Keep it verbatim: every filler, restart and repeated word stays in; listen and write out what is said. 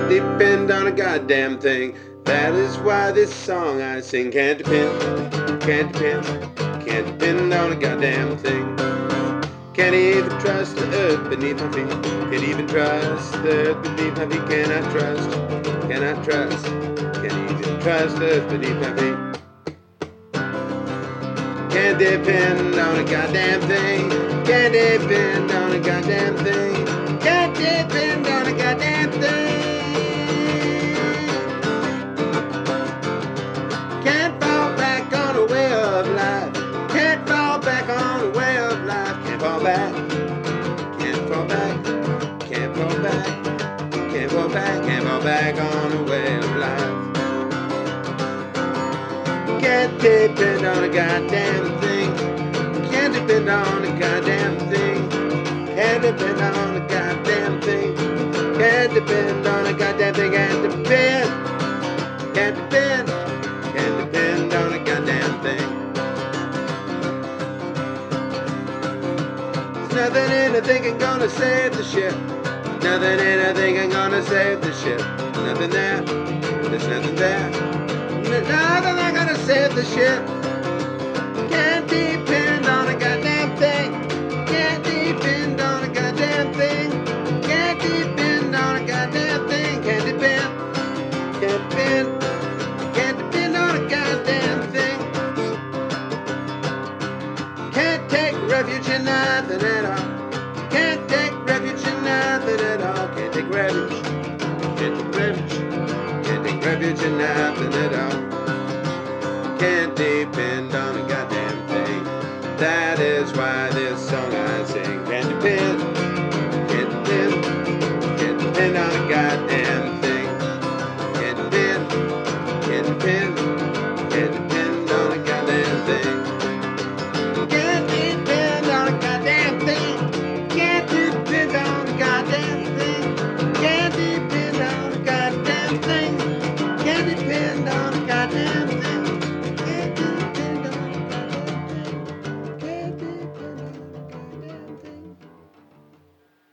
depend on a goddamn thing. That is why this song I sing can't depend, can't depend, can't depend on a goddamn thing. Can't even trust the earth beneath my feet. Can't even trust the earth beneath my feet. Cannot trust, cannot trust. Can't even trust the earth beneath my feet. Can't depend on a goddamn thing. Can't depend on a goddamn thing. Can't depend on a goddamn thing. Can't fall back on a way of life. Can't fall back on a way of life. Can't fall back. Can't fall back. Can't fall back. Can't fall back. Can't fall back on a way of life. Can't depend on a goddamn thing. Can't depend on a goddamn thing. Can't depend on a goddamn thing. Can't depend on a goddamn thing. Can't depend. Can't depend. Can't depend on a goddamn thing. There's nothing in a thinking gonna save the ship. Nothing in a thinking gonna save the ship. Nothing there. There's nothing there. Nothing they're gonna save the ship. Can't depend on a goddamn thing. Can't depend on a goddamn thing. Can't depend on a goddamn thing. Can't depend. Can't depend. Can't depend on a goddamn thing. Can't take refuge in nothing at all. Can't take refuge in nothing at all. Can't take refuge. Can't take refuge. Can't take refuge in nothing at all. Can't depend on a goddamn thing. That is why this song I sing can't depend. Can't depend. Can't depend on a goddamn thing. Can't depend. Can't depend. Can't depend.